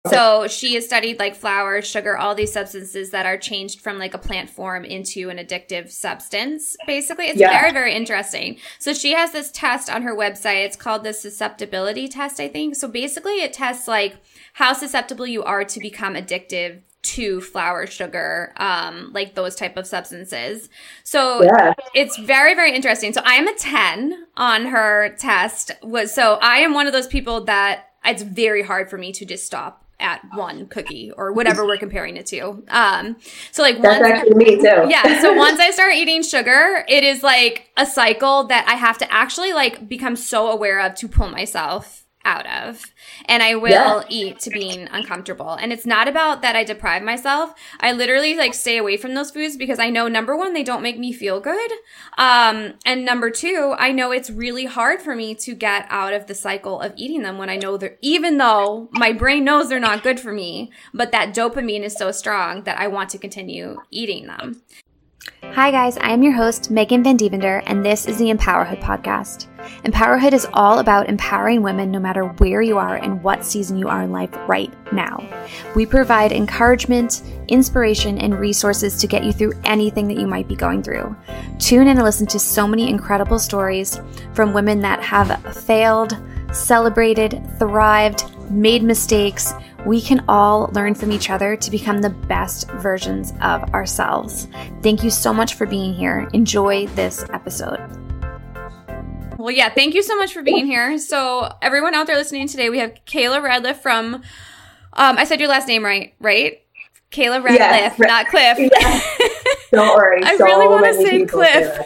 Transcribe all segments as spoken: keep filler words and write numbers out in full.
So she has studied like flour, sugar, all these substances that are changed from like a plant form into an addictive substance. Basically, it's yeah. very, very interesting. So she has this test on her website. It's called the susceptibility test, I think. So basically it tests like how susceptible you are to become addictive to flour, sugar, um, like those type of substances. So yeah. it's very, very interesting. So I am a ten on her test. Was so I am one of those people that it's very hard for me to just stop at one cookie or whatever we're comparing it to. Um, so like that's once, actually me too. Yeah. So once I start eating sugar, it is like a cycle that I have to actually like become so aware of to pull myself out of. And I will yeah. eat to being uncomfortable. And it's not about that I deprive myself. I literally like stay away from those foods because I know, number one, they don't make me feel good. Um, and number two, I know it's really hard for me to get out of the cycle of eating them when I know they're, even though my brain knows they're not good for me, but that dopamine is so strong that I want to continue eating them. Hi guys, I am your host, Megan Van Dievender, and this is the Empowerhood podcast. Empowerhood is all about empowering women no matter where you are and what season you are in life right now. We provide encouragement, inspiration, and resources to get you through anything that you might be going through. Tune in and listen to so many incredible stories from women that have failed, celebrated, thrived, made mistakes. We can all learn from each other to become the best versions of ourselves. Thank you so much for being here. Enjoy this episode. Well, yeah, thank you so much for being here. So everyone out there listening today, we have Kayla Radliff from, um, I said your last name right, right? Kayla Radliff, yeah, not Cliff. Yeah. Don't worry. I so really want to say Cliff.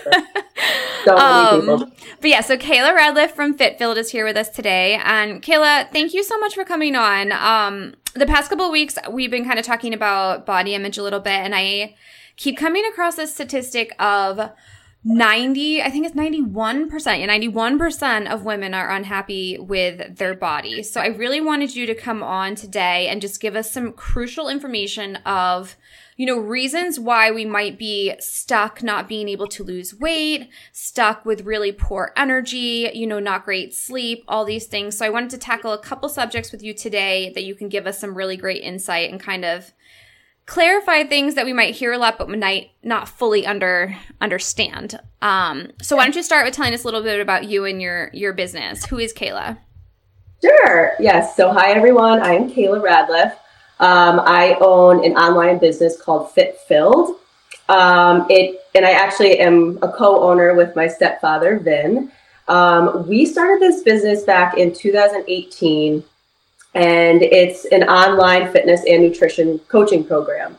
So many people. Um, but yeah, so Kayla Radliff from FitFilled is here with us today. And Kayla, thank you so much for coming on. Um, the past couple of weeks, we've been kind of talking about body image a little bit, and I keep coming across this statistic of ninety, I think it's ninety-one percent, yeah, ninety-one percent of women are unhappy with their body. So I really wanted you to come on today and just give us some crucial information of, you know, reasons why we might be stuck not being able to lose weight, stuck with really poor energy, you know, not great sleep, all these things. So I wanted to tackle a couple subjects with you today that you can give us some really great insight and kind of clarify things that we might hear a lot but might not fully under understand. Um, so why don't you start with telling us a little bit about you and your your business? Who is Kayla? Sure. Yes. So hi, everyone. I'm Kayla Radliff. Um, I own an online business called FitFilled. Um, it, and I actually am a co-owner with my stepfather, Vin. Um, we started this business back in two thousand eighteen, and it's an online fitness and nutrition coaching program.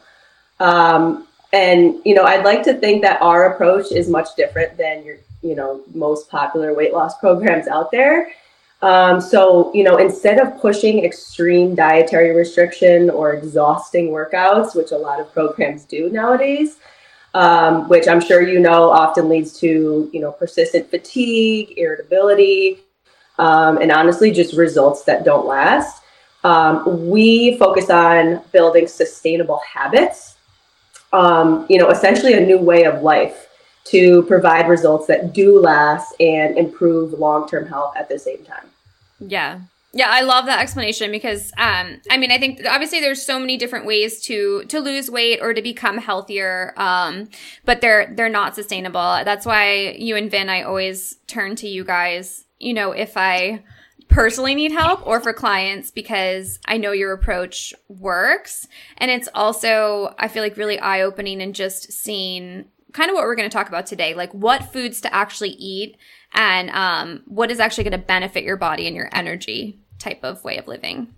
Um, and, you know, I'd like to think that our approach is much different than your, you know, most popular weight loss programs out there. Um, so, you know, instead of pushing extreme dietary restriction or exhausting workouts, which a lot of programs do nowadays, um, which I'm sure you know often leads to, you know, persistent fatigue, irritability, um, and honestly, just results that don't last. Um, we focus on building sustainable habits, um, you know, essentially a new way of life to provide results that do last and improve long-term health at the same time. Yeah. Yeah, I love that explanation because, um, I mean, I think obviously there's so many different ways to, to lose weight or to become healthier, um, but they're, they're not sustainable. That's why you and Vin, I always turn to you guys, you know, if I personally need help or for clients, because I know your approach works. And it's also, I feel like really eye-opening and just seeing kind of what we're going to talk about today, like what foods to actually eat and um, what is actually going to benefit your body and your energy type of way of living.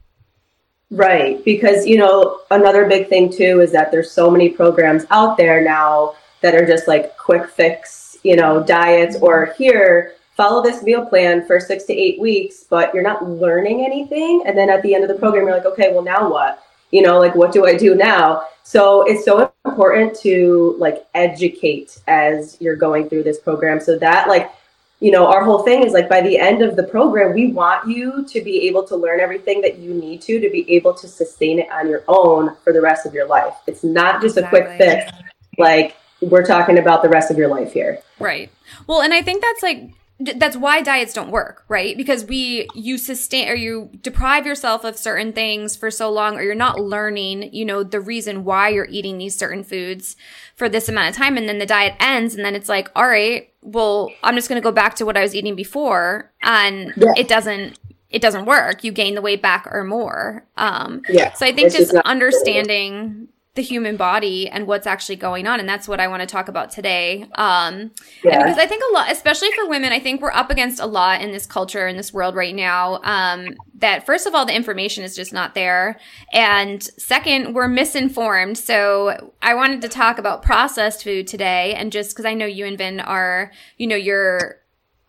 Right. Because, you know, another big thing too is that there's so many programs out there now that are just like quick fix, you know, diets, or here, follow this meal plan for six to eight weeks, but you're not learning anything. And then at the end of the program, you're like, okay, well, now what? You know, like, what do I do now? So it's so important to like educate as you're going through this program, so that like, you know, our whole thing is like by the end of the program, we want you to be able to learn everything that you need to, to be able to sustain it on your own for the rest of your life. It's not just exactly. a quick fix. Like, we're talking about the rest of your life here. Right. Well, and I think that's like that's why diets don't work, right? Because we, you sustain or you deprive yourself of certain things for so long, or you're not learning, you know, the reason why you're eating these certain foods for this amount of time. And then the diet ends and then it's like, all right, well, I'm just going to go back to what I was eating before. And yeah. it doesn't, it doesn't work. You gain the weight back or more. Um, yeah, so I think just understanding the human body and what's actually going on. And that's what I want to talk about today. Um, yeah. And because I think a lot, especially for women, I think we're up against a lot in this culture, in this world right now, um, that first of all, the information is just not there. And second, we're misinformed. So I wanted to talk about processed food today. And just because I know you and Vin are, you know, you're,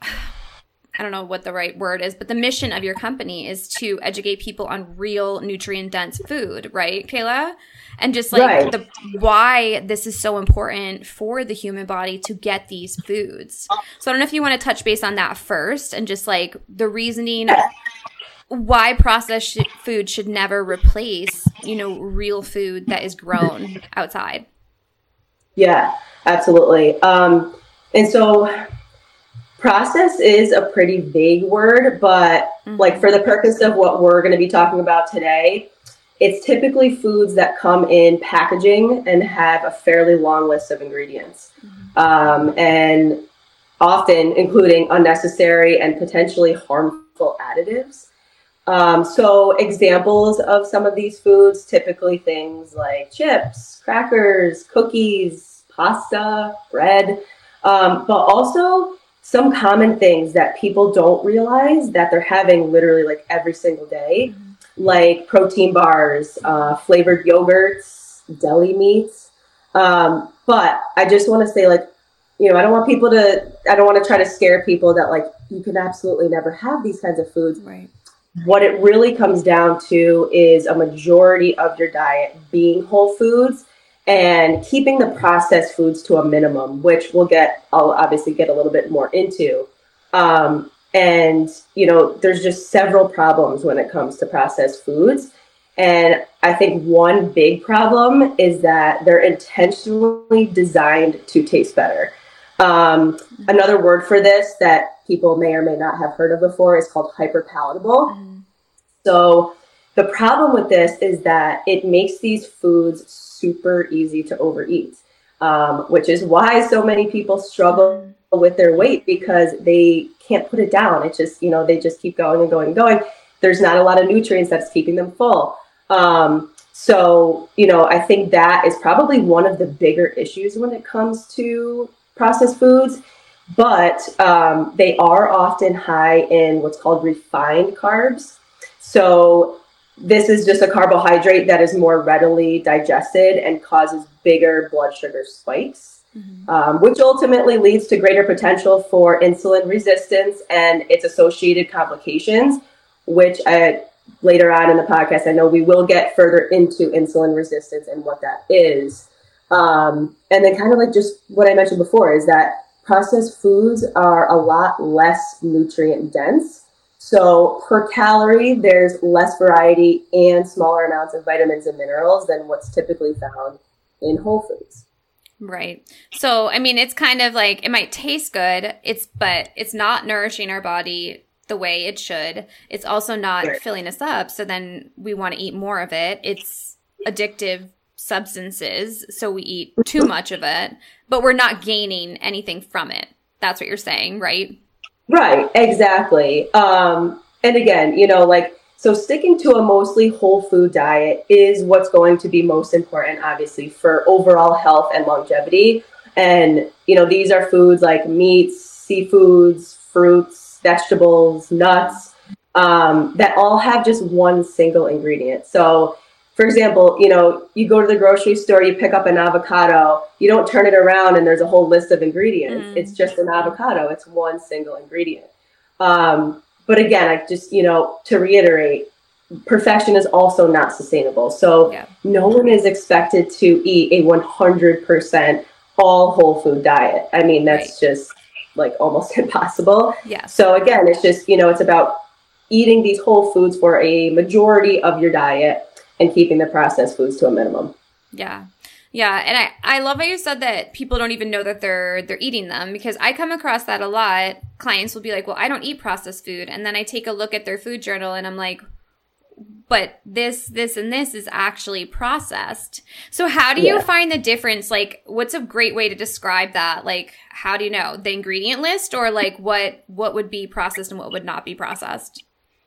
I don't know what the right word is, but the mission of your company is to educate people on real nutrient dense food, right, Kayla? And just like right. the why this is so important for the human body to get these foods. So I don't know if you want to touch base on that first and just like the reasoning why processed sh- food should never replace, you know, real food that is grown outside. Yeah, absolutely. Um, and so process is a pretty vague word, but mm-hmm. like for the purpose of what we're going to be talking about today, it's typically foods that come in packaging and have a fairly long list of ingredients, mm-hmm. um, and often including unnecessary and potentially harmful additives. Um, so examples of some of these foods, typically things like chips, crackers, cookies, pasta, bread, um, but also some common things that people don't realize that they're having literally like every single day. Mm-hmm. Like protein bars, uh, flavored yogurts, deli meats. Um, but I just want to say, like, you know, I don't want people to, I don't want to try to scare people that like, you can absolutely never have these kinds of foods. Right. What it really comes down to is a majority of your diet being whole foods and keeping the processed foods to a minimum, which we'll get, I'll obviously get a little bit more into. Um, And, you know, there's just several problems when it comes to processed foods. And I think one big problem is that they're intentionally designed to taste better. Um, mm-hmm. Another word for this that people may or may not have heard of before is called hyperpalatable. Mm-hmm. So the problem with this is that it makes these foods super easy to overeat, um, which is why so many people struggle mm-hmm. with their weight, because they can't put it down. It's just, you know, they just keep going and going and going. There's not a lot of nutrients that's keeping them full. Um, so, you know, I think that is probably one of the bigger issues when it comes to processed foods, but um, they are often high in what's called refined carbs. So this is just a carbohydrate that is more readily digested and causes bigger blood sugar spikes. Mm-hmm. Um, which ultimately leads to greater potential for insulin resistance and its associated complications, which I, later on in the podcast, I know we will get further into insulin resistance and what that is. Um, and then kind of like just what I mentioned before is that processed foods are a lot less nutrient dense. So per calorie, there's less variety and smaller amounts of vitamins and minerals than what's typically found in whole foods. Right. So, I mean, it's kind of like, it might taste good, it's, but it's not nourishing our body the way it should. It's also not right. filling us up. So then we want to eat more of it. It's addictive substances. So we eat too much of it, but we're not gaining anything from it. That's what you're saying, right? Right. Exactly. Um, and again, you know, like, so sticking to a mostly whole food diet is what's going to be most important, obviously, for overall health and longevity. And, you know, these are foods like meats, seafoods, fruits, vegetables, nuts, um, that all have just one single ingredient. So, for example, you know, you go to the grocery store, you pick up an avocado, you don't turn it around and there's a whole list of ingredients. Mm. It's just an avocado. It's one single ingredient. Um, But again, I just, you know, to reiterate, perfection is also not sustainable. So yeah. no one is expected to eat a one hundred percent all whole food diet. I mean, that's right. just like almost impossible. Yeah. So again, it's just, you know, it's about eating these whole foods for a majority of your diet and keeping the processed foods to a minimum. Yeah. Yeah, and I, I love how you said that people don't even know that they're they're eating them, because I come across that a lot. Clients will be like, well, I don't eat processed food. And then I take a look at their food journal and I'm like, but this, this, and this is actually processed. So how do you Yeah. find the difference? Like, what's a great way to describe that? Like, how do you know? The ingredient list, or like what what would be processed and what would not be processed?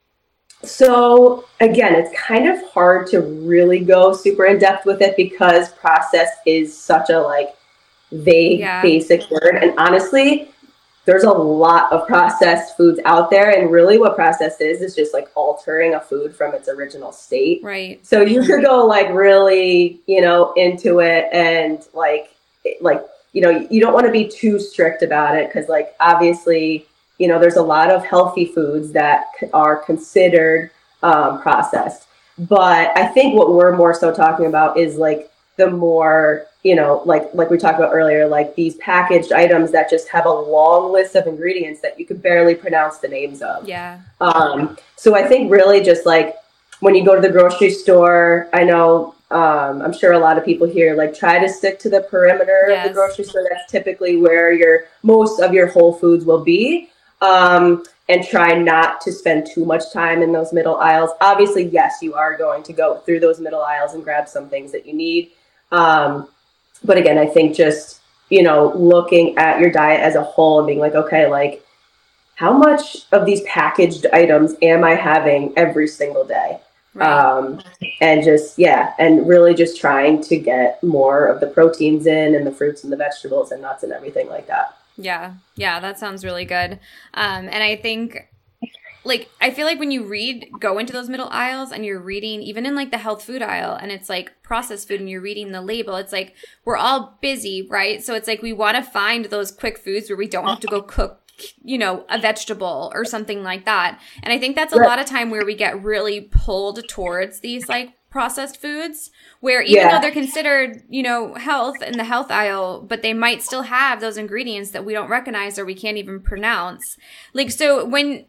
So again, it's kind of hard to really go super in depth with it because process is such a like vague, Yeah. basic word. And honestly, there's a lot of processed foods out there. And really what process is, is just like altering a food from its original state. Right. So you could go like really, you know, into it and like, like, you know, you don't want to be too strict about it because like, obviously, you know, there's a lot of healthy foods that are considered um, processed. But I think what we're more so talking about is like the more, you know, like like we talked about earlier, like these packaged items that just have a long list of ingredients that you could barely pronounce the names of. Yeah. Um, so I think really just like when you go to the grocery store, I know um, I'm sure a lot of people here like try to stick to the perimeter Yes. of the grocery store. That's typically where your most of your whole foods will be. Um, and try not to spend too much time in those middle aisles. Obviously, yes, you are going to go through those middle aisles and grab some things that you need. Um, but again, I think just, you know, looking at your diet as a whole and being like, okay, like how much of these packaged items am I having every single day? Right. Um, and just, yeah, and really just trying to get more of the proteins in and the fruits and the vegetables and nuts and everything like that. Yeah. Yeah. That sounds really good. Um, and I think, like, I feel like when you read, go into those middle aisles and you're reading, even in like the health food aisle, and it's like processed food and you're reading the label, it's like, we're all busy, right? So it's like, we want to find those quick foods where we don't have to go cook, you know, a vegetable or something like that. And I think that's a Right. lot of time where we get really pulled towards these like processed foods, where even Yeah. though they're considered, you know, health in the health aisle, but they might still have those ingredients that we don't recognize or we can't even pronounce. Like, so when,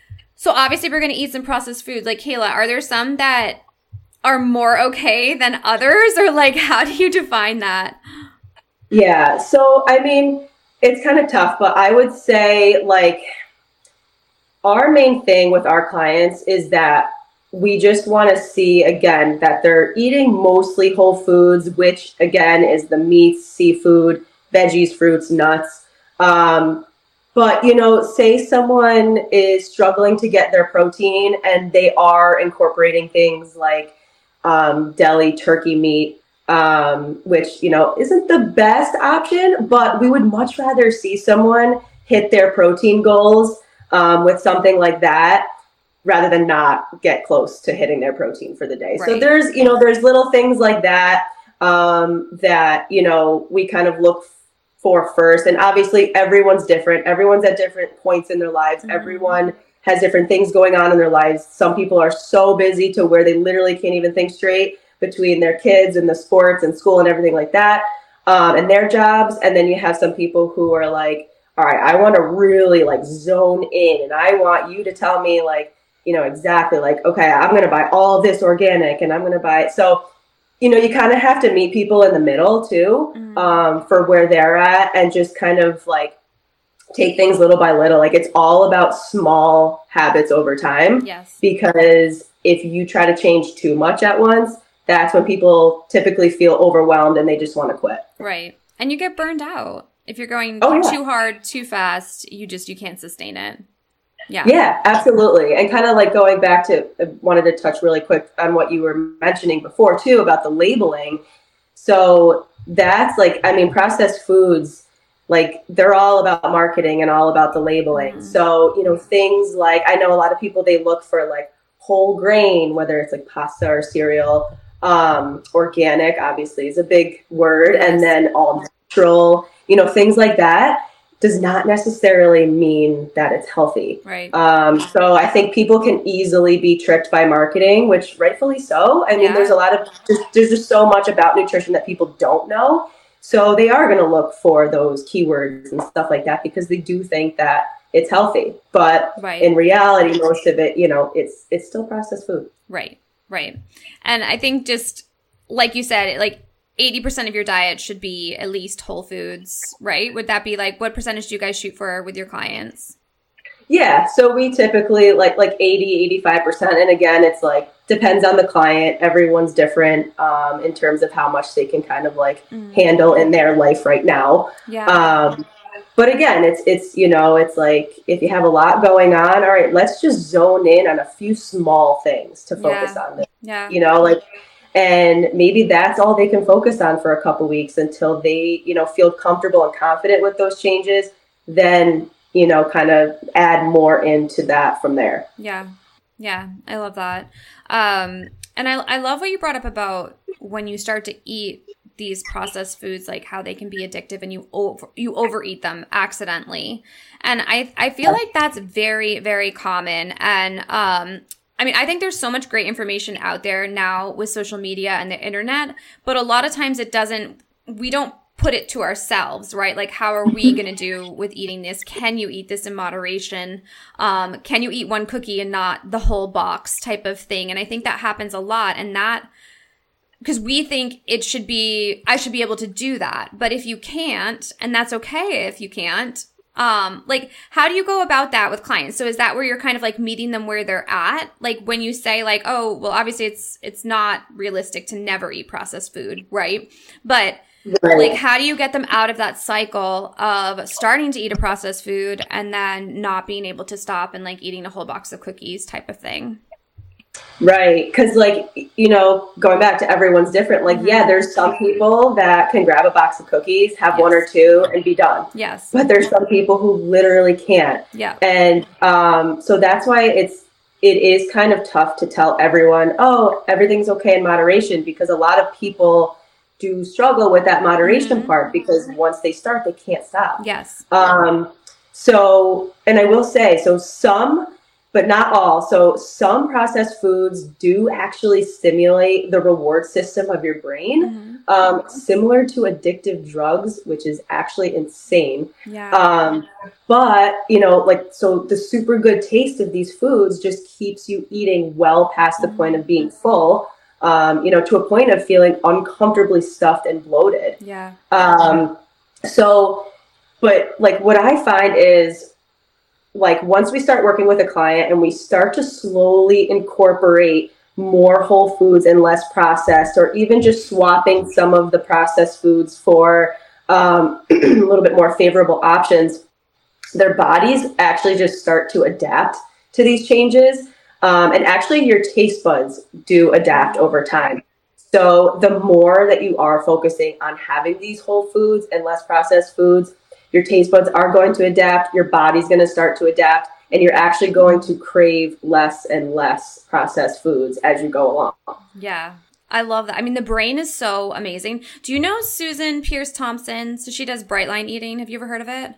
so obviously we're going to eat some processed foods. Like, Kayla, are there some that are more okay than others, or like, how do you define that? Yeah. So, I mean, it's kind of tough, but I would say like our main thing with our clients is that we just want to see, again, that they're eating mostly whole foods, which again is the meats, seafood, veggies, fruits, nuts. Um, but, you know, say someone is struggling to get their protein and they are incorporating things like um, deli turkey meat, um, which, you know, isn't the best option, but we would much rather see someone hit their protein goals um, with something like that, rather than not get close to hitting their protein for the day. Right. So there's, you know, there's little things like that, um, that, you know, we kind of look for first. And obviously everyone's different. Everyone's at different points in their lives. Mm-hmm. Everyone has different things going on in their lives. Some people are so busy to where they literally can't even think straight between their kids and the sports and school and everything like that, um, and their jobs. And then you have some people who are like, all right, I want to really like zone in and I want you to tell me like, you know, exactly like, okay, I'm going to buy all this organic and I'm going to buy it. So, you know, you kind of have to meet people in the middle too, Mm-hmm. um, for where they're at and just kind of like take things little by little. Like it's all about small habits over time. Yes. Because if you try to change too much at once, that's when people typically feel overwhelmed and they just want to quit. Right. And you get burned out. If you're going Oh, yeah. too hard, too fast, you just, you can't sustain it. Yeah. Yeah, absolutely. And kind of like going back to, I wanted to touch really quick on what you were mentioning before too, about the labeling. So that's like, I mean, processed foods, like they're all about marketing and all about the labeling. Mm. So, you know, things like, I know a lot of people, they look for like whole grain, whether it's like pasta or cereal, um, organic, obviously is a big word. Yes. And then all natural, you know, things like that does not necessarily mean that it's healthy. Right. Um, so I think people can easily be tricked by marketing, which rightfully so. I mean, Yeah. there's a lot of, just, there's just so much about nutrition that people don't know. So they are going to look for those keywords and stuff like that because they do think that it's healthy. But Right. in reality, most of it, you know, it's it's still processed food. Right. Right. And I think just like you said, like eighty percent of your diet should be at least whole foods, right? Would that be like, what percentage do you guys shoot for with your clients? Yeah. So we typically like, like eighty, eighty-five percent. And again, it's like, depends on the client. Everyone's different um, in terms of how much they can kind of like mm. handle in their life right now. Yeah. Um, but again, it's, it's, you know, it's like, if you have a lot going on, all right, let's just zone in on a few small things to focus yeah. on this, yeah. you know, like, and maybe that's all they can focus on for a couple weeks until they, you know, feel comfortable and confident with those changes. Then, you know, kind of add more into that from there. Yeah. Yeah. I love that. Um, and I, I love what you brought up about when you start to eat these processed foods, like how they can be addictive and you over, you overeat them accidentally. And I, I feel like that's very, very common. And, um, I mean, I think there's so much great information out there now with social media and the internet, but a lot of times it doesn't, we don't put it to ourselves, right? Like, how are we going to do with eating this? Can you eat this in moderation? Um, can you eat one cookie and not the whole box type of thing? And I think that happens a lot. And that, because we think it should be, I should be able to do that. But if you can't, and that's okay if you can't, um, like, how do you go about that with clients? So is that where you're kind of like meeting them where they're at? Like when you say like, oh, well, obviously it's, it's not realistic to never eat processed food, right? But right. like, how do you get them out of that cycle of starting to eat a processed food and then not being able to stop and like eating a whole box of cookies type of thing? Right. Because like, you know, going back to everyone's different, like, mm-hmm. yeah, there's some people that can grab a box of cookies, have yes. one or two and be done. Yes. But there's some people who literally can't. Yeah. And um, so that's why it's, it is kind of tough to tell everyone, oh, everything's okay in moderation, because a lot of people do struggle with that moderation mm-hmm. part, because once they start, they can't stop. Yes. Um, so, and I will say, so some, but not all. So some processed foods do actually stimulate the reward system of your brain, mm-hmm. um, similar to addictive drugs, which is actually insane. Yeah. Um, but, you know, like, so the super good taste of these foods just keeps you eating well past the mm-hmm. point of being full, um, you know, to a point of feeling uncomfortably stuffed and bloated. Yeah. Um, so, but like what I find is, like once we start working with a client and we start to slowly incorporate more whole foods and less processed, or even just swapping some of the processed foods for um, a little bit more favorable options, their bodies actually just start to adapt to these changes. Um, and actually your taste buds do adapt over time. So the more that you are focusing on having these whole foods and less processed foods, your taste buds are going to adapt, your body's going to start to adapt, and you're actually going to crave less and less processed foods as you go along. Yeah, I love that. I mean, the brain is so amazing. Do you know Susan Peirce Thompson? So she does Bright Line Eating. Have you ever heard of it?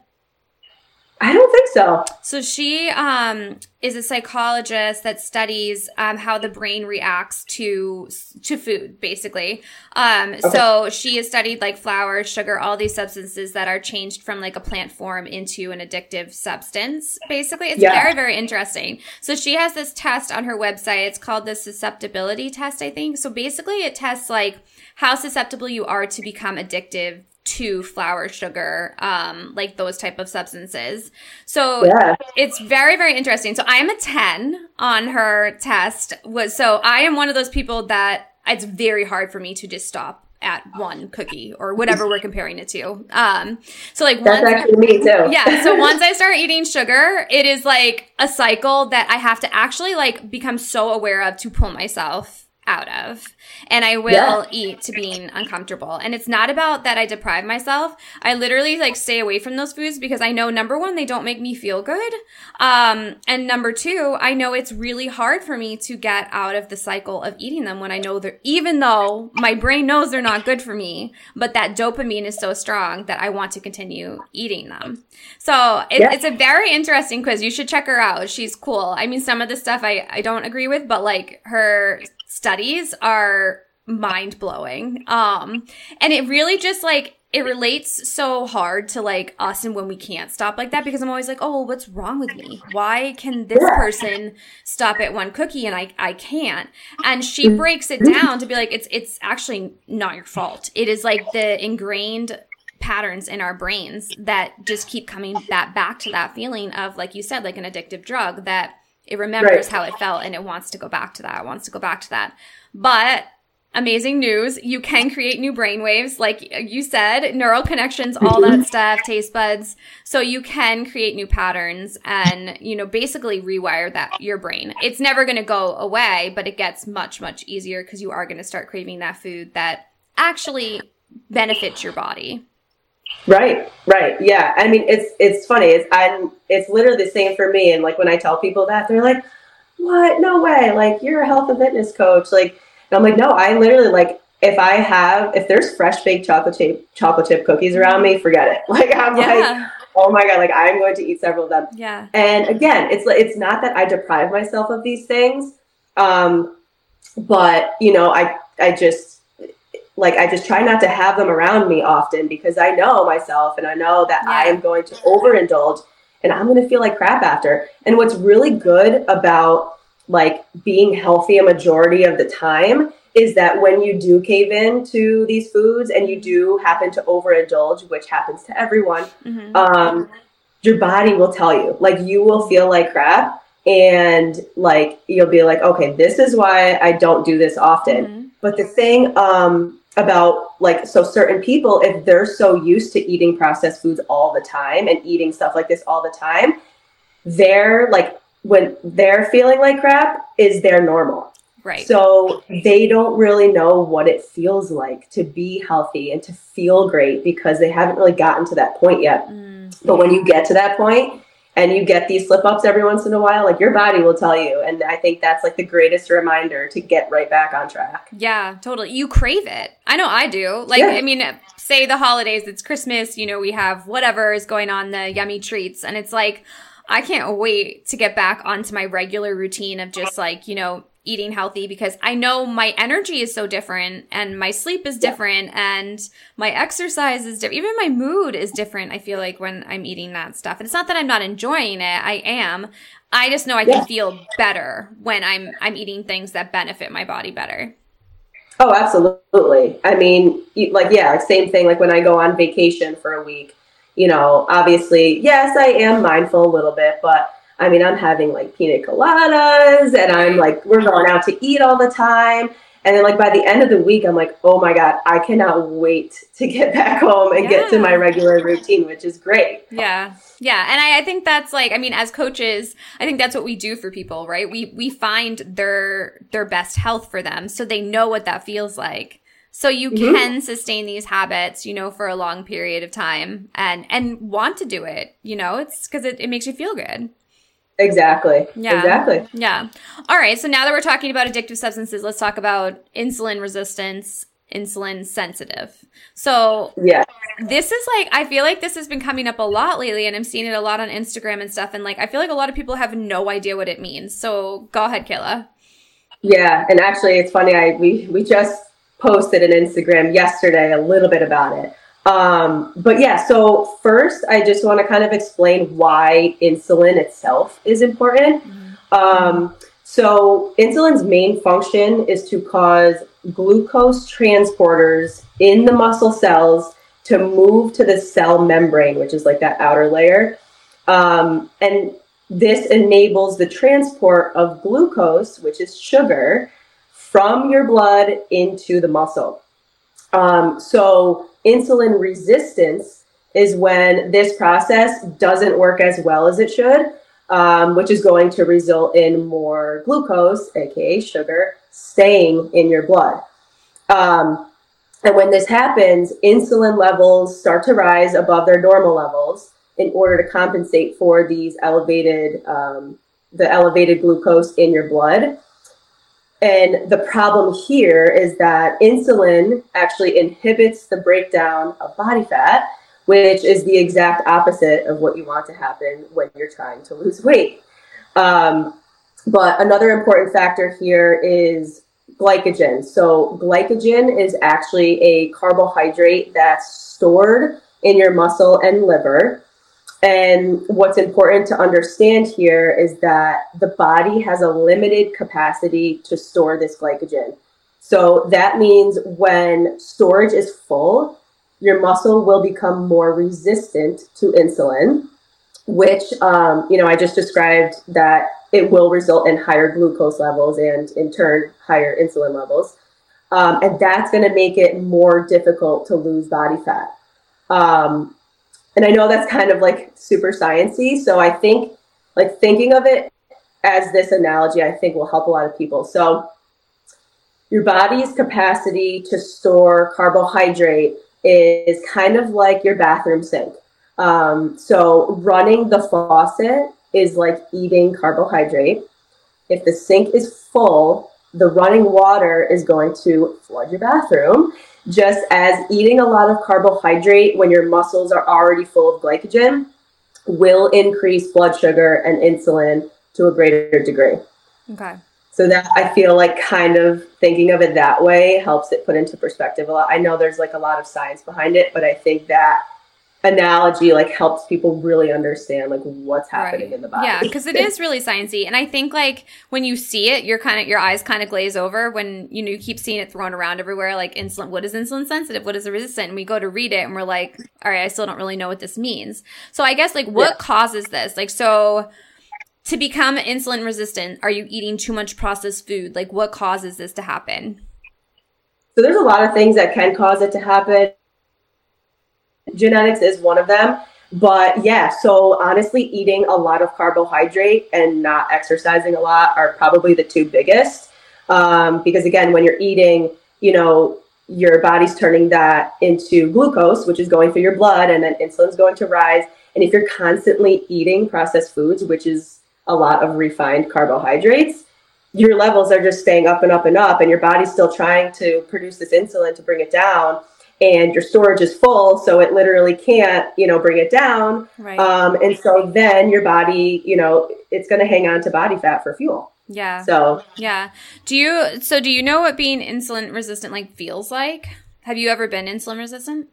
I don't think so. So she um, is a psychologist that studies um, how the brain reacts to to food, basically. Um, okay. So she has studied like flour, sugar, all these substances that are changed from like a plant form into an addictive substance, basically. It's yeah. very, very interesting. So she has this test on her website. It's called the susceptibility test, I think. So basically it tests like how susceptible you are to become addictive to flour, sugar, um, like those type of substances. So yeah. it's very, very interesting. So I am a ten on her test. Was so I am one of those people that it's very hard for me to just stop at one cookie or whatever we're comparing it to. Um, so like that's once, actually me too. Yeah. So once I start eating sugar, it is like a cycle that I have to actually like become so aware of to pull myself out of. And I will yeah. eat to being uncomfortable. And it's not about that I deprive myself. I literally like stay away from those foods because I know, number one, they don't make me feel good. Um, and number two, I know it's really hard for me to get out of the cycle of eating them when I know they're, even though my brain knows they're not good for me, but that dopamine is so strong that I want to continue eating them. So it, yeah. it's a very interesting quiz. You should check her out. She's cool. I mean, some of the stuff I, I don't agree with, but like her studies are mind blowing. Um, and it really just like, it relates so hard to like us and when we can't stop like that, because I'm always like, oh, well, what's wrong with me? Why can this person stop at one cookie and I, I can't? And she breaks it down to be like, it's, it's actually not your fault. It is like the ingrained patterns in our brains that just keep coming that back to that feeling of, like you said, like an addictive drug, that it remembers right. how it felt and it wants to go back to that. It wants to go back to that. But amazing news, you can create new brain waves, like you said, neural connections, all that stuff, taste buds. So you can create new patterns and, you know, basically rewire that your brain. It's never going to go away, but it gets much, much easier because you are going to start craving that food that actually benefits your body. Right, right. Yeah. I mean, it's, it's funny. It's, I'm, it's literally the same for me. And like, when I tell people that, they're like, what? No way. Like, you're a health and fitness coach. Like, and I'm like, no, I literally, like, if I have, if there's fresh baked chocolate chip, chocolate chip cookies around me, forget it. Like, I'm yeah. like, oh my God, like I'm going to eat several of them. Yeah. And again, it's like, it's not that I deprive myself of these things. Um, but you know, I, I just like, I just try not to have them around me often because I know myself and I know that yeah. I am going to overindulge and I'm going to feel like crap after. And what's really good about like being healthy a majority of the time is that when you do cave in to these foods and you do happen to overindulge, which happens to everyone, mm-hmm. um, your body will tell you, like, you will feel like crap and like, you'll be like, okay, this is why I don't do this often. Mm-hmm. But the thing um, about like, so certain people, if they're so used to eating processed foods all the time and eating stuff like this all the time, they're like, when they're feeling like crap is their normal. Right. So they don't really know what it feels like to be healthy and to feel great because they haven't really gotten to that point yet. Mm. But when you get to that point and you get these slip ups every once in a while, like your body will tell you. And I think that's like the greatest reminder to get right back on track. Yeah, totally. You crave it. I know I do. Like, yeah. I mean, say the holidays, it's Christmas, you know, we have whatever is going on, the yummy treats. And it's like, I can't wait to get back onto my regular routine of just like, you know, eating healthy because I know my energy is so different and my sleep is different and my exercise is different. Even my mood is different, I feel like, when I'm eating that stuff. And it's not that I'm not enjoying it. I am. I just know I can yeah. feel better when I'm I'm eating things that benefit my body better. Oh, absolutely. I mean, like, yeah, same thing. Like when I go on vacation for a week, you know, obviously, yes, I am mindful a little bit, but I mean, I'm having like pina coladas and I'm like, we're going out to eat all the time. And then like by the end of the week, I'm like, oh my God, I cannot wait to get back home and yeah. get to my regular routine, which is great. Yeah. Yeah. And I, I think that's like, I mean, as coaches, I think that's what we do for people, right? We, we find their, their best health for them so they know what that feels like. So you mm-hmm. can sustain these habits, you know, for a long period of time and, and want to do it, you know, it's because it, it makes you feel good. Exactly. Yeah. Exactly. Yeah. All right. So now that we're talking about addictive substances, let's talk about insulin resistance, insulin sensitive. So yeah, this is like, I feel like this has been coming up a lot lately and I'm seeing it a lot on Instagram and stuff. And like, I feel like a lot of people have no idea what it means. So go ahead, Kayla. Yeah. And actually it's funny. I, we, we just posted an Instagram yesterday, a little bit about it. Um, but yeah, so first I just want to kind of explain why insulin itself is important. Mm-hmm. Um, so insulin's main function is to cause glucose transporters in the muscle cells to move to the cell membrane, which is like that outer layer. Um, and this enables the transport of glucose, which is sugar, from your blood into the muscle. Um, so insulin resistance is when this process doesn't work as well as it should, um, which is going to result in more glucose, aka sugar, staying in your blood. Um, and when this happens, insulin levels start to rise above their normal levels in order to compensate for these elevated, um, the elevated glucose in your blood. And the problem here is that insulin actually inhibits the breakdown of body fat, which is the exact opposite of what you want to happen when you're trying to lose weight. Um, but another important factor here is glycogen. So glycogen is actually a carbohydrate that's stored in your muscle and liver. And what's important to understand here is that the body has a limited capacity to store this glycogen. So that means when storage is full, your muscle will become more resistant to insulin, which, um, you know, I just described that it will result in higher glucose levels and in turn, higher insulin levels. Um, and that's going to make it more difficult to lose body fat. Um, and I know that's kind of like super sciencey. So I think like thinking of it as this analogy, I think will help a lot of people. So your body's capacity to store carbohydrate is kind of like your bathroom sink. Um, so running the faucet is like eating carbohydrate. If the sink is full, the running water is going to flood your bathroom, just as eating a lot of carbohydrate when your muscles are already full of glycogen will increase blood sugar and insulin to a greater degree. Okay. So that I feel like kind of thinking of it that way helps it put into perspective a lot. I know there's like a lot of science behind it, but I think that analogy like helps people really understand like what's happening right. in the body. Yeah, because it is really sciencey, and I think like when you see it, you're kind of your eyes kind of glaze over when you know you keep seeing it thrown around everywhere. Like insulin, what is insulin sensitive? What is resistant? And we go to read it, and we're like, all right, I still don't really know what this means. So I guess like what yeah. causes this? Like so. To become insulin resistant, are you eating too much processed food? Like what causes this to happen? So there's a lot of things that can cause it to happen. Genetics is one of them. But yeah, so honestly, eating a lot of carbohydrate and not exercising a lot are probably the two biggest. Um, because again, when you're eating, you know, your body's turning that into glucose, which is going through your blood, and then insulin's going to rise. And if you're constantly eating processed foods, which is a lot of refined carbohydrates, your levels are just staying up and up and up, and your body's still trying to produce this insulin to bring it down, and your storage is full, so it literally can't, you know, bring it down. Right. Um, and so then your body, you know, it's going to hang on to body fat for fuel. Yeah. So yeah. Do you? So do you know what being insulin resistant like feels like? Have you ever been insulin resistant?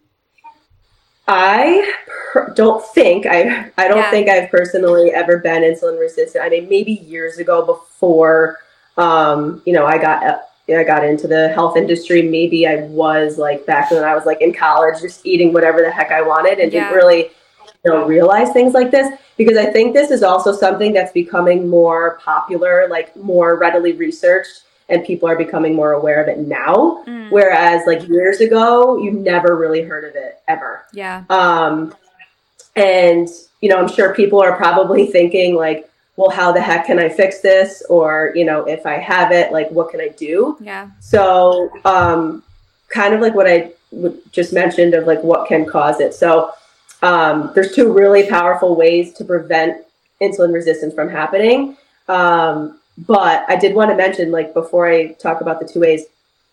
I per- don't think I I don't yeah. think I've personally ever been insulin resistant. I mean, maybe years ago before, um, you know, I got uh, I got into the health industry. Maybe I was like back when I was like in college, just eating whatever the heck I wanted and yeah. didn't really, you know, realize things like this. Because I think this is also something that's becoming more popular, like more readily researched. And people are becoming more aware of it now. Mm. Whereas like years ago, you never really heard of it ever. Yeah. Um, and, you know, I'm sure people are probably thinking like, well, how the heck can I fix this? Or, you know, if I have it, like, what can I do? Yeah. So um, kind of like what I w- just mentioned of like what can cause it. So um, there's two really powerful ways to prevent insulin resistance from happening. Um, But I did want to mention, like, before I talk about the two ways,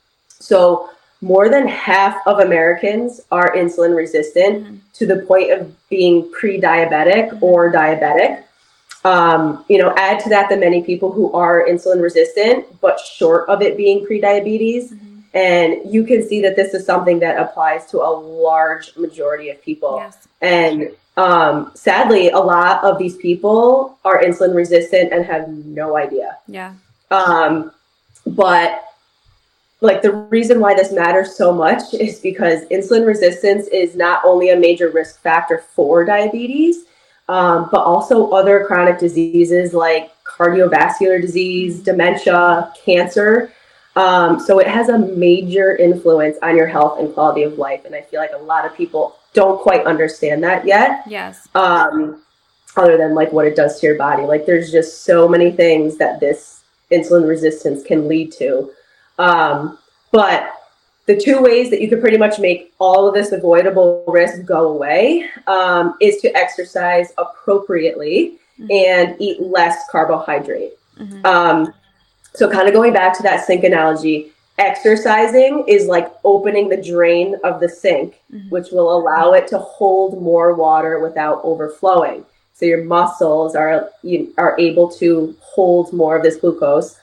so more than half of Americans are insulin resistant mm-hmm. to the point of being pre-diabetic mm-hmm. or diabetic. Um, you know, add to that the many people who are insulin resistant, but short of it being pre-diabetes. Mm-hmm. And you can see that this is something that applies to a large majority of people. Yes. And Um, sadly, a lot of these people are insulin resistant and have no idea. Yeah. Um, but like the reason why this matters so much is because insulin resistance is not only a major risk factor for diabetes, um, but also other chronic diseases like cardiovascular disease, dementia, cancer. Um, so it has a major influence on your health and quality of life. And I feel like a lot of people don't quite understand that yet. Yes. Um, other than like what it does to your body. Like there's just so many things that this insulin resistance can lead to. Um, but the two ways that you can pretty much make all of this avoidable risk go away um, is to exercise appropriately mm-hmm. and eat less carbohydrate. Mm-hmm. Um, so kind of going back to that sink analogy, exercising is like opening the drain of the sink, mm-hmm. which will allow it to hold more water without overflowing. So your muscles are you, are able to hold more of this glucose.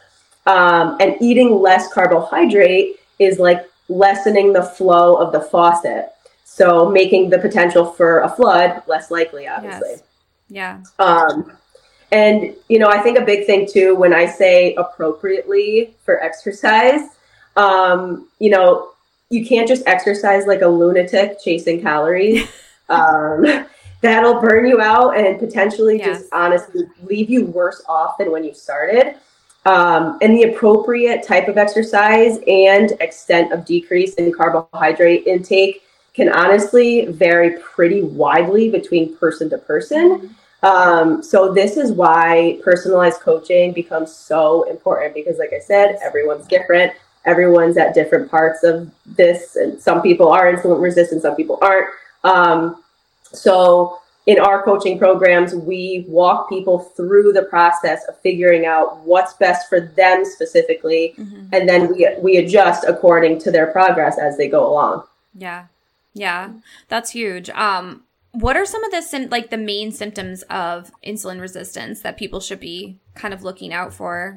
Um, and eating less carbohydrate is like lessening the flow of the faucet. So making the potential for a flood less likely, obviously. Yes. Yeah. Um, and, you know, I think a big thing too, when I say appropriately for exercise, um, you know, you can't just exercise like a lunatic chasing calories. um, that'll burn you out and potentially Yes. just honestly leave you worse off than when you started. Um, and the appropriate type of exercise and extent of decrease in carbohydrate intake can honestly vary pretty widely between person to person. Um, so this is why personalized coaching becomes so important because, like I said, everyone's different. Everyone's at different parts of this. And some people are insulin resistant, some people aren't. Um, so in our coaching programs, we walk people through the process of figuring out what's best for them specifically. Mm-hmm. And then we, we adjust according to their progress as they go along. Yeah. Yeah. That's huge. Um, what are some of the sim- like the main symptoms of insulin resistance that people should be kind of looking out for?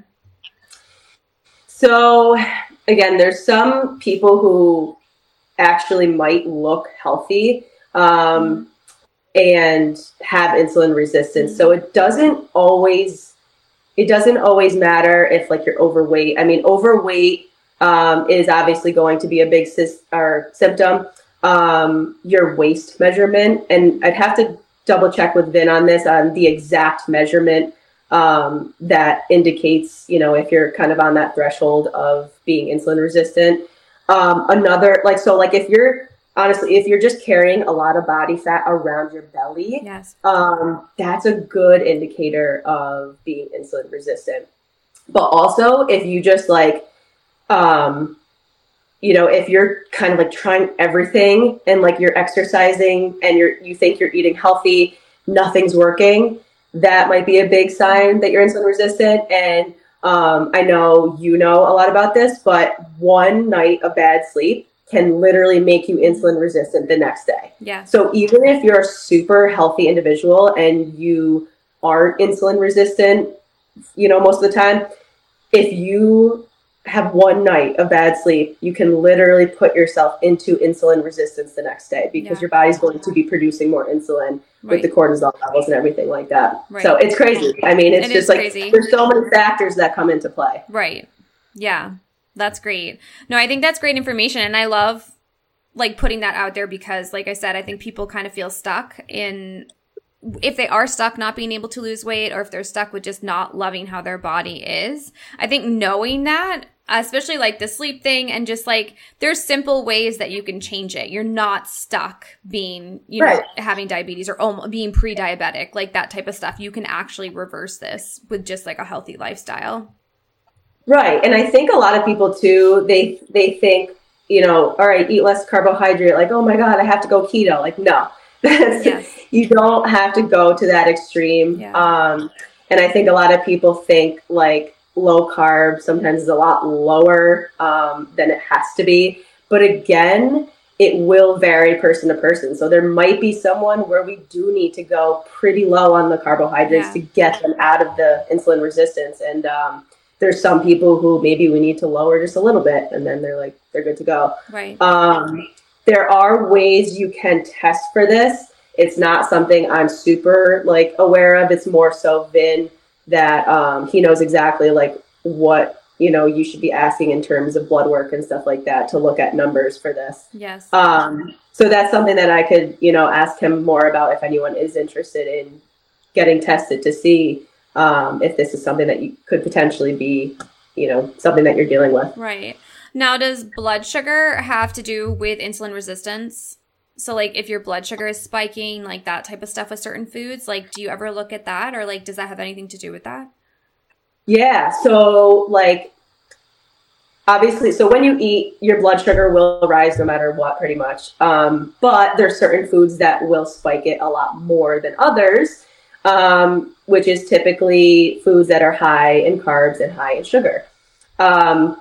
So again, there's some people who actually might look healthy um, and have insulin resistance. So it doesn't always, it doesn't always matter if like you're overweight. I mean, overweight um, is obviously going to be a big sis- or symptom. Um, your waist measurement, and I'd have to double check with Vin on this, on the exact measurement um, that indicates, you know, if you're kind of on that threshold of being insulin resistant. Um, another, like, so like if you're, honestly, if you're just carrying a lot of body fat around your belly, yes. um, that's a good indicator of being insulin resistant. But also if you just like, um, you know, if you're kind of like trying everything and like you're exercising and you're, you think you're eating healthy, nothing's working, that might be a big sign that you're insulin resistant. And um, I know you know a lot about this, but one night of bad sleep can literally make you insulin resistant the next day. Yeah. So even if you're a super healthy individual and you aren't insulin resistant, you know, most of the time, if you have one night of bad sleep, you can literally put yourself into insulin resistance the next day because yeah. your body's going to be producing more insulin right. with the cortisol levels and everything like that. Right. So it's crazy. I mean, it's it just like, crazy. There's so many factors that come into play. Right. Yeah. That's great. No, I think that's great information. And I love like putting that out there because like I said, I think people kind of feel stuck in, if they are stuck not being able to lose weight, or if they're stuck with just not loving how their body is. I think knowing that, especially like the sleep thing, and just like there's simple ways that you can change it. You're not stuck being, you right. know, having diabetes or um, being pre-diabetic, like that type of stuff. You can actually reverse this with just like a healthy lifestyle. Right. And I think a lot of people too, they they think, you know, all right, eat less carbohydrate. Like, oh my God, I have to go keto. Like, no, yes. You don't have to go to that extreme. Yeah. Um, and I think a lot of people think like low carb sometimes is a lot lower um, than it has to be. But again, it will vary person to person. So there might be someone where we do need to go pretty low on the carbohydrates yeah. to get them out of the insulin resistance. And um, there's some people who maybe we need to lower just a little bit, and then they're like, they're good to go. Right. Um, there are ways you can test for this. It's not something I'm super like aware of. It's more so Vin that um, he knows exactly like what, you know, you should be asking in terms of blood work and stuff like that to look at numbers for this. Yes. Um, so that's something that I could, you know, ask him more about if anyone is interested in getting tested to see um, if this is something that you could potentially be, you know, something that you're dealing with. Right. Now, does blood sugar have to do with insulin resistance? So like if your blood sugar is spiking, like that type of stuff with certain foods, like do you ever look at that, or like does that have anything to do with that? Yeah. So like obviously, so when you eat, your blood sugar will rise no matter what, pretty much. Um, but there's certain foods that will spike it a lot more than others, um, which is typically foods that are high in carbs and high in sugar. Um,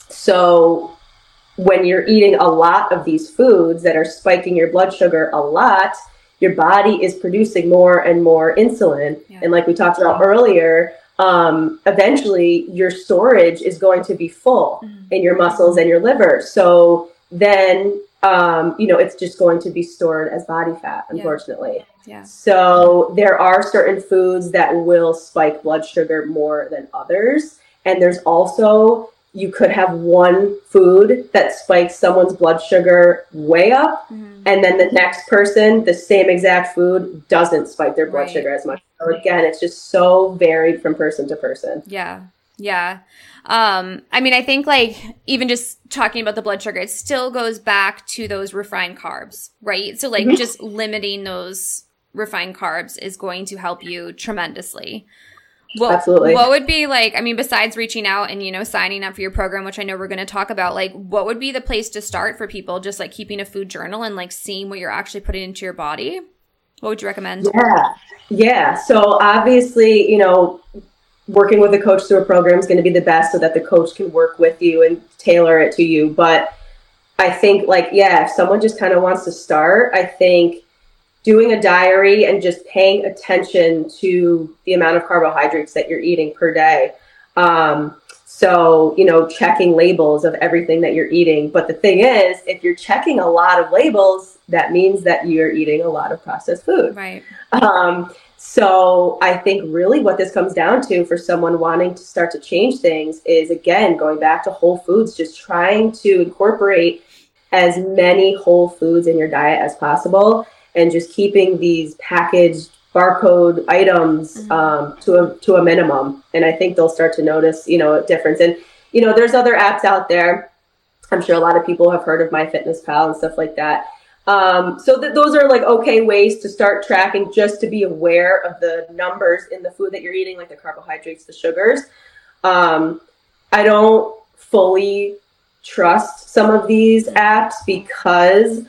so when you're eating a lot of these foods that are spiking your blood sugar a lot, your body is producing more and more insulin. Yeah. And like we talked about earlier, um, eventually your storage is going to be full mm-hmm. in your muscles and your liver. So then, um, you know, it's just going to be stored as body fat, unfortunately. Yeah. Yeah. So there are certain foods that will spike blood sugar more than others. And there's also, you could have one food that spikes someone's blood sugar way up. Mm-hmm. And then the next person, the same exact food doesn't spike their blood right. sugar as much. So again, it's just so varied from person to person. Yeah. Yeah. Um, I mean, I think like even just talking about the blood sugar, it still goes back to those refined carbs, right? So like mm-hmm. just limiting those refined carbs is going to help you tremendously. What, Absolutely. What would be like, I mean, besides reaching out and, you know, signing up for your program, which I know we're going to talk about, like what would be the place to start for people just like keeping a food journal and like seeing what you're actually putting into your body? What would you recommend? Yeah. Yeah. So obviously, you know, working with a coach through a program is going to be the best so that the coach can work with you and tailor it to you. But I think like, yeah, if someone just kind of wants to start, I think doing a diary and just paying attention to the amount of carbohydrates that you're eating per day. Um, so, you know, checking labels of everything that you're eating. But the thing is, if you're checking a lot of labels, that means that you're eating a lot of processed food. Right. Um, so I think really what this comes down to for someone wanting to start to change things is, again, going back to whole foods, just trying to incorporate as many whole foods in your diet as possible. And just keeping these packaged barcode items mm-hmm. um, to a to a minimum, and I think they'll start to notice, you know, a difference. And you know, there's other apps out there. I'm sure a lot of people have heard of MyFitnessPal and stuff like that. Um, so th- those are like okay ways to start tracking, just to be aware of the numbers in the food that you're eating, like the carbohydrates, the sugars. Um, I don't fully trust some of these apps because.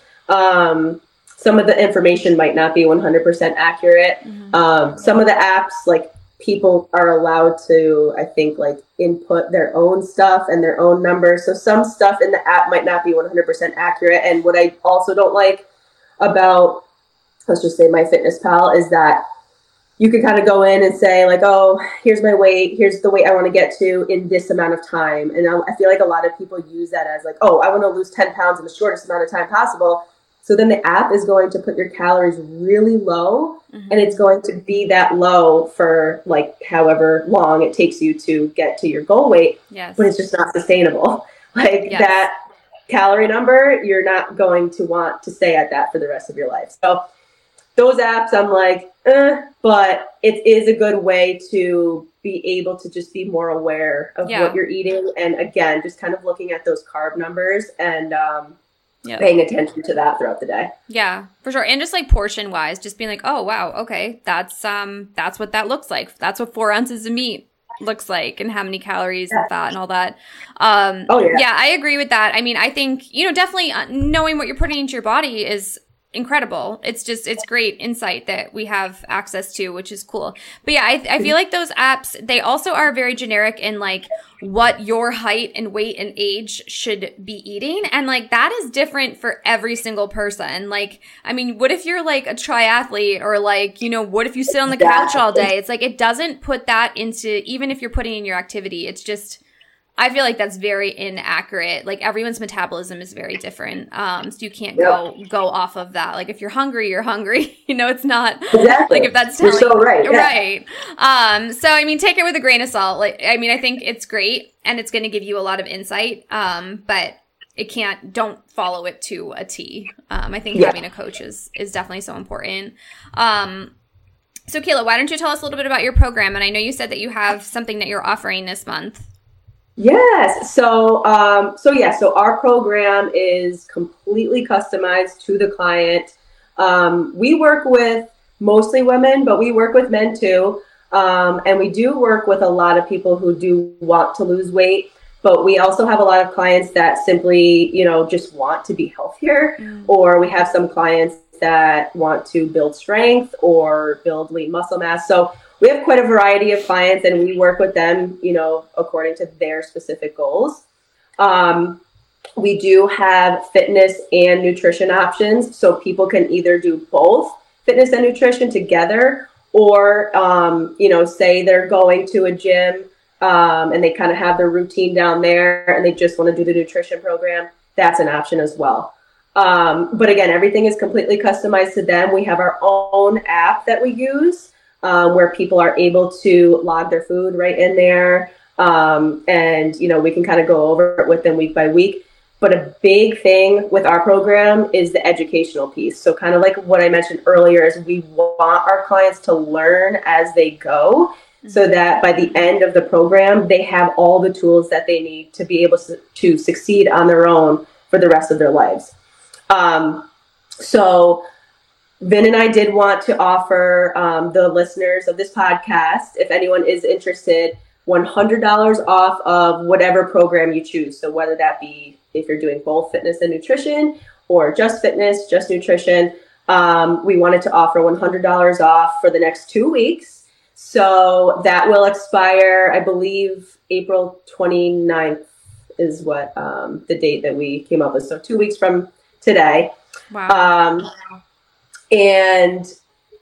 Um, Some of the information might not be one hundred percent accurate. Mm-hmm. Um, some of the apps, like people are allowed to, I think, like input their own stuff and their own numbers. So some stuff in the app might not be one hundred percent accurate. And what I also don't like about, let's just say MyFitnessPal, is that you can kind of go in and say like, oh, here's my weight. Here's the weight I want to get to in this amount of time. And I feel like a lot of people use that as like, oh, I want to lose ten pounds in the shortest amount of time possible. So then the app is going to put your calories really low, mm-hmm. and it's going to be that low for like however long it takes you to get to your goal weight. Yes. But it's just not sustainable. Like yes. that calorie number, you're not going to want to stay at that for the rest of your life. So those apps, I'm like, eh, but it is a good way to be able to just be more aware of yeah. what you're eating. And again, just kind of looking at those carb numbers and, um, Yep. paying attention to that throughout the day. Yeah, for sure. And just like portion wise, just being like, oh, wow, okay, that's um, that's what that looks like. That's what four ounces of meat looks like and how many calories yeah. and fat and all that. Um, oh, yeah. Yeah, I agree with that. I mean, I think, you know, definitely knowing what you're putting into your body is incredible. It's just, it's great insight that we have access to, which is cool. But yeah, I, I feel like those apps, they also are very generic in like what your height and weight and age should be eating. And like that is different for every single person. Like, I mean, what if you're like a triathlete or like, you know, what if you sit on the couch all day? It's like, it doesn't put that into, even if you're putting in your activity, it's just, I feel like that's very inaccurate. Like everyone's metabolism is very different. Um, so you can't yeah. go, go off of that. Like if you're hungry, you're hungry, you know, it's not exactly. like if that's telling you're so right. Yeah. Right. Um, so I mean, take it with a grain of salt. Like, I mean, I think it's great and it's going to give you a lot of insight. Um, but it can't, don't follow it to a T. Um, I think yeah. having a coach is, is definitely so important. Um, so Kayla, why don't you tell us a little bit about your program? And I know you said that you have something that you're offering this month. Yes. So, um, so yeah, so our program is completely customized to the client. Um, we work with mostly women, but we work with men too. Um, and we do work with a lot of people who do want to lose weight, but we also have a lot of clients that simply, you know, just want to be healthier, mm. or we have some clients that want to build strength or build lean muscle mass. So we have quite a variety of clients and we work with them, you know, according to their specific goals. Um, we do have fitness and nutrition options. So people can either do both fitness and nutrition together, or, um, you know, say they're going to a gym um, and they kind of have their routine down there and they just want to do the nutrition program, that's an option as well. Um, but again, everything is completely customized to them. We have our own app that we use um, where people are able to log their food right in there. Um, and, you know, we can kind of go over it with them week by week. But a big thing with our program is the educational piece. So kind of like what I mentioned earlier is we want our clients to learn as they go mm-hmm. so that by the end of the program, they have all the tools that they need to be able to, to succeed on their own for the rest of their lives. Um, so Vin and I did want to offer um, the listeners of this podcast, if anyone is interested, one hundred dollars off of whatever program you choose. So whether that be if you're doing both fitness and nutrition or just fitness, just nutrition, um, we wanted to offer one hundred dollars off for the next two weeks. So that will expire, I believe, April twenty-ninth is what um, the date that we came up with. So two weeks from today. Wow. Um, and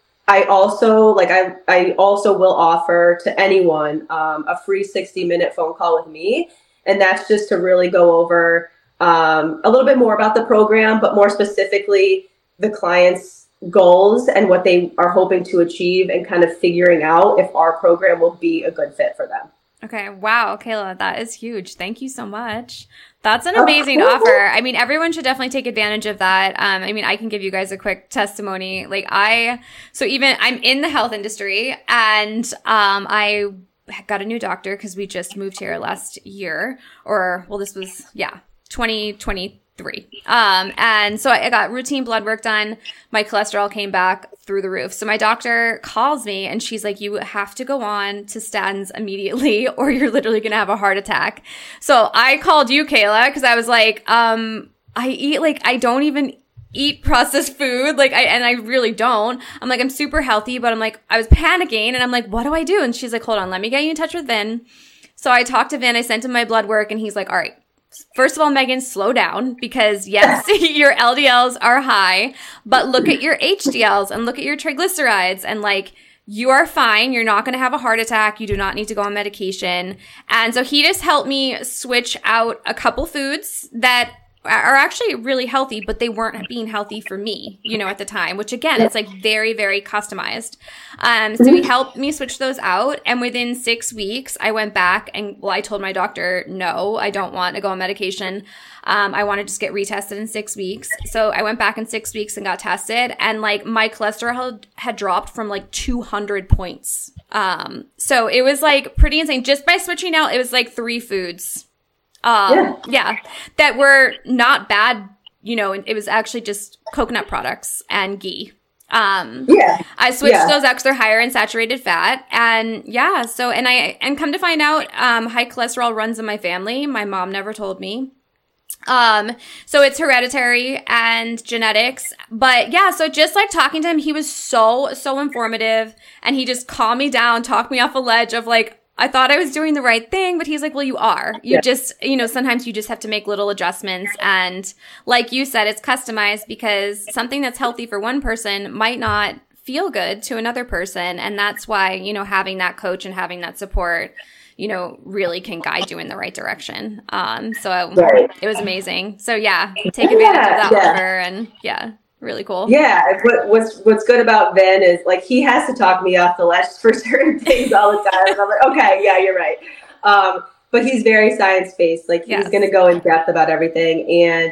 I also like I, I also will offer to anyone um, a free sixty minute phone call with me. And that's just to really go over um, a little bit more about the program, but more specifically the client's goals and what they are hoping to achieve and kind of figuring out if our program will be a good fit for them. Okay. Wow. Kayla, that is huge. Thank you so much. That's an amazing offer. I mean, everyone should definitely take advantage of that. Um, I mean, I can give you guys a quick testimony. Like I, so even I'm in the health industry and, um, I got a new doctor because we just moved here last year or, well, this was, yeah, twenty twenty-three. Um, and so I, I got routine blood work done. My cholesterol came back through the roof. So my doctor calls me and she's like, you have to go on to statins immediately or you're literally going to have a heart attack. So I called you, Kayla, because I was like, um, I eat like, I don't even eat processed food. Like I, and I really don't. I'm like, I'm super healthy, but I'm like, I was panicking and I'm like, what do I do? And she's like, hold on, let me get you in touch with Vin. So I talked to Vin, I sent him my blood work and he's like, all right, first of all, Megan, slow down because yes, your L D Ls are high, but look at your H D Ls and look at your triglycerides and like, you are fine. You're not going to have a heart attack. You do not need to go on medication. And so he just helped me switch out a couple foods that are actually really healthy, but they weren't being healthy for me, you know, at the time, which again, it's like very, very customized. Um, so he helped me switch those out. And within six weeks, I went back and, well, I told my doctor, no, I don't want to go on medication. Um, I want to just get retested in six weeks. So I went back in six weeks and got tested and like my cholesterol had, had dropped from like two hundred points. Um, so it was like pretty insane just by switching out. It was like three foods. Um, yeah. yeah, that were not bad, you know, it was actually just coconut products and ghee. Um, yeah, I switched yeah. those out because they're higher in saturated fat. And yeah, so, and I, and come to find out, um, high cholesterol runs in my family. My mom never told me. Um, so it's hereditary and genetics, but yeah, so just like talking to him, he was so, so informative and he just calmed me down, talked me off a ledge of like, I thought I was doing the right thing, but he's like, well, you are. You yeah. just, you know, sometimes you just have to make little adjustments. And like you said, it's customized because something that's healthy for one person might not feel good to another person. And that's why, you know, having that coach and having that support, you know, really can guide you in the right direction. Um, so right. It was amazing. So yeah, take advantage yeah, of that yeah. offer and yeah. Really cool. Yeah. What, what's what's good about Vin is like he has to talk me off the ledge for certain things all the time. And I'm like, okay, yeah, you're right. Um, but he's very science based. Like yes. he's going to go in depth about everything. And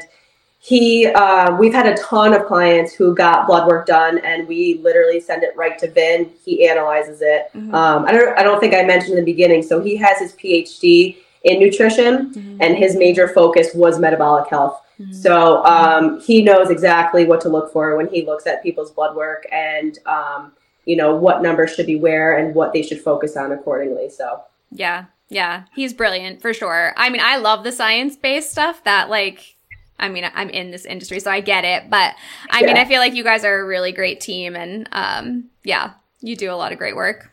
he, uh, we've had a ton of clients who got blood work done, and we literally send it right to Vin. He analyzes it. Mm-hmm. Um, I don't I don't think I mentioned in the beginning. So he has his P H D in nutrition, mm-hmm. and his major focus was metabolic health. Mm-hmm. So um, he knows exactly what to look for when he looks at people's blood work and, um, you know, what numbers should be where and what they should focus on accordingly. So, yeah, yeah, he's brilliant for sure. I mean, I love the science-based stuff that like, I mean, I'm in this industry, so I get it. But I yeah. mean, I feel like you guys are a really great team and um, yeah, you do a lot of great work.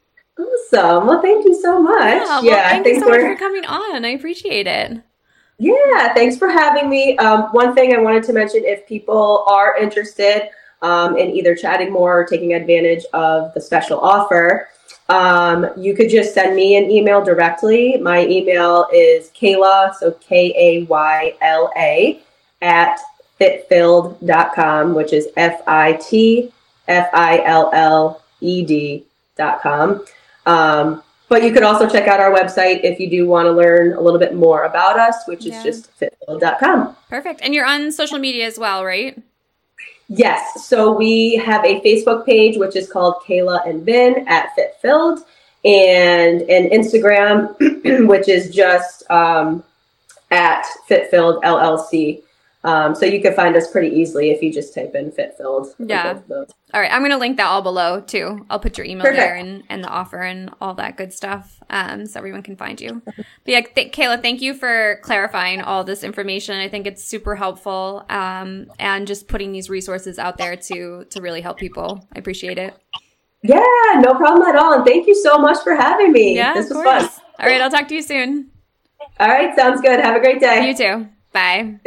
Awesome. Well, thank you so much. Yeah, well, yeah thank I think you so much for coming on. I appreciate it. Yeah, thanks for having me. Um, one thing I wanted to mention, if people are interested, um, in either chatting more or taking advantage of the special offer, um, you could just send me an email directly. My email is Kayla, so K A Y L A, at fitfilled dot com, which is F I T F I L L E D dot com. Um, but you could also check out our website if you do want to learn a little bit more about us, which is yeah. just fitfilled dot com. Perfect. And you're on social media as well, right? Yes. So we have a Facebook page, which is called Kayla and Vin at FitFilled, and an Instagram, which is just um, at FitFilled L L C. Um, so you can find us pretty easily if you just type in FitFilled. Yeah. All right. I'm going to link that all below too. I'll put your email Perfect. there and, and the offer and all that good stuff um, so everyone can find you. But yeah, th- Kayla, thank you for clarifying all this information. I think it's super helpful um, and just putting these resources out there to, to really help people. I appreciate it. Yeah, no problem at all. And thank you so much for having me. Yeah, this was course. fun. All right. I'll talk to you soon. All right. Sounds good. Have a great day. You too. Bye.